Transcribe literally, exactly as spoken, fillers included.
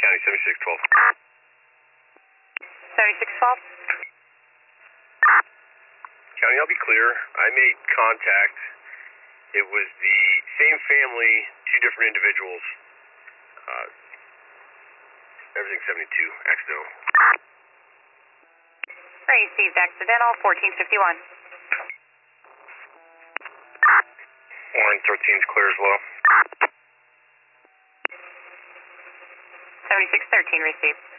County seventy-six twelve. seventy-six twelve. County, I'll be clear. I made contact. It was the same family, two different individuals. Uh, everything seventy-two, accidental. Received accidental, fourteen fifty-one. Line thirteen is clear as well. seventy-six thirteen received.